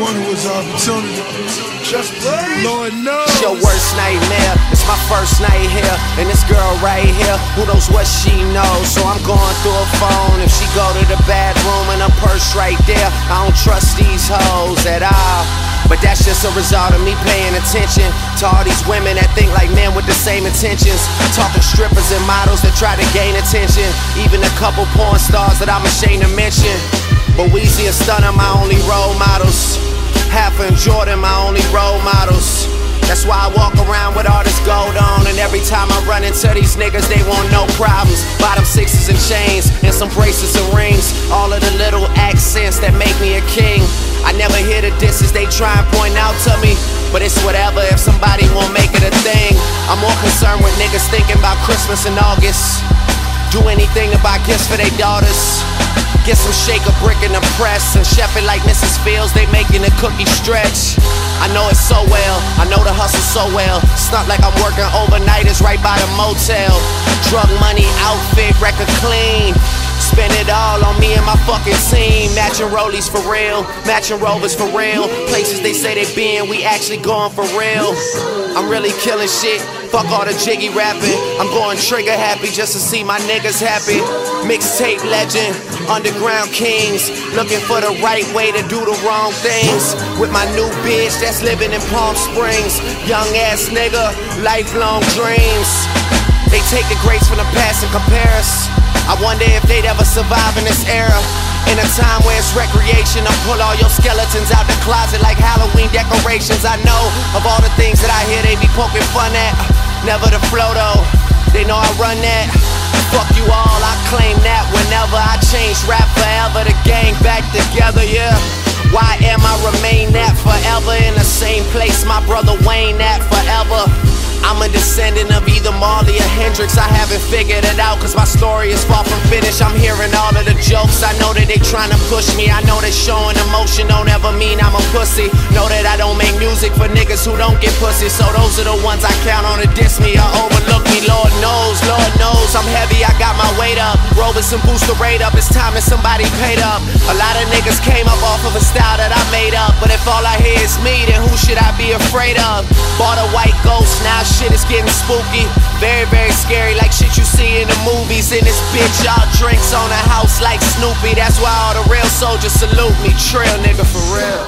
one who has opportunity. Just Lord knows. It's your worst nightmare. It's my first night here, and this girl right here, who knows what she knows? So I'm going through her phone. If she go to the bathroom and her purse right there, I don't trust these hoes at all. But that's just a result of me paying attention to all these women that think like men with the same intentions. Talking strippers and models that try to gain attention. Even a couple porn stars that I'm ashamed to mention. But Weezy and Stunner my only role models. Halfa and Jordan my only role models. That's why I walk around with all this gold on. And every time I run into these niggas, they want no problems. Bottom sixes and chains, and some bracelets and rings. All of the little accents that make me a king. I never hear the disses they try and point out to me. But it's whatever if somebody won't make it a thing. I'm more concerned with niggas thinking about Christmas in August. Do anything to buy gifts for their daughters. Get some shake a brick in the press and chef it like Mrs. Fields, they making the cookie stretch. I know it so well, I know the hustle so well. It's not like I'm working overnight, it's right by the motel. Drug money, outfit, record clean. Spend it all on me and my fucking team. Matching rollies for real, matching rovers for real. Places they say they been, we actually going for real. I'm really killing shit, fuck all the jiggy rapping. I'm going trigger happy just to see my niggas happy. Mixtape legend, underground kings. Looking for the right way to do the wrong things. With my new bitch that's living in Palm Springs. Young ass nigga, lifelong dreams. They take the greats from the past and compare us. I wonder if they'd ever survive in this era. In a time where it's recreation, I pull all your skeletons out the closet like Halloween decorations. I know of all the things that I hear they be poking fun at. Never the flow though, they know I run that. Fuck you all, I claim that whenever I change rap forever, the gang back together, yeah. Why am I remain that forever in the same place my brother Wayne at forever? I'm a descendant of either Marley or Hendrix. I haven't figured it out cause my story is far from finished. I'm hearing all of the jokes, I know that they trying to push me. I know that showing emotion don't ever mean I'm a pussy. Know that I don't make music for niggas who don't get pussy. So those are the ones I count on to diss me or overlook me. Lord knows I'm heavy, I got my weight up. Robinson boost the rate up, it's time that somebody paid up. A lot of niggas came up off of a style that I made up. But if all I hear is me, then who should I be afraid of? Bought a white ghost, now shit is getting spooky. Very, very scary, like shit you see in the movies. In this bitch, y'all drinks on the house like Snoopy. That's why all the real soldiers salute me. Trill nigga for real.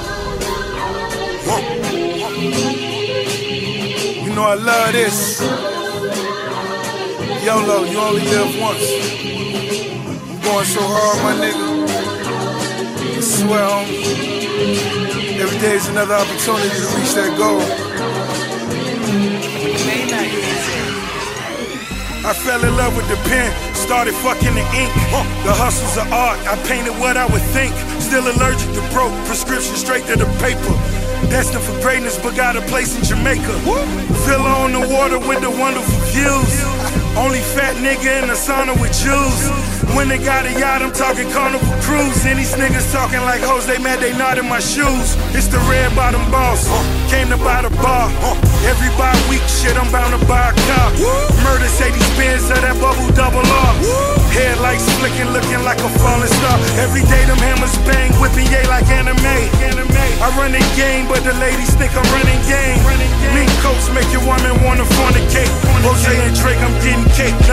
You know I love this. YOLO, you only live once. I'm going so hard, my nigga. I swear on me. Every day is another opportunity to reach that goal. I fell in love with the pen, started fucking the ink. The hustle's an art, I painted what I would think. Still allergic to broke, prescription straight to the paper. Destined for greatness, but got a place in Jamaica. Villa on the water with the wonderful views. Only fat nigga in the sauna with Jews. When they got a yacht, I'm talking Carnival Cruise. And these niggas talking like hoes, they mad they not in my shoes. It's the red bottom boss, came to buy the bar. Every bi-week shit, I'm bound to buy a car. Murder say these Benz of that bubble double R. Headlights flicking, looking like a falling star. Every day them hammers bang, whipping yay like anime. I run the game, but the ladies think I'm running game. Mink coats make your woman wanna fornicate. Jose and Drake, I'm getting cake.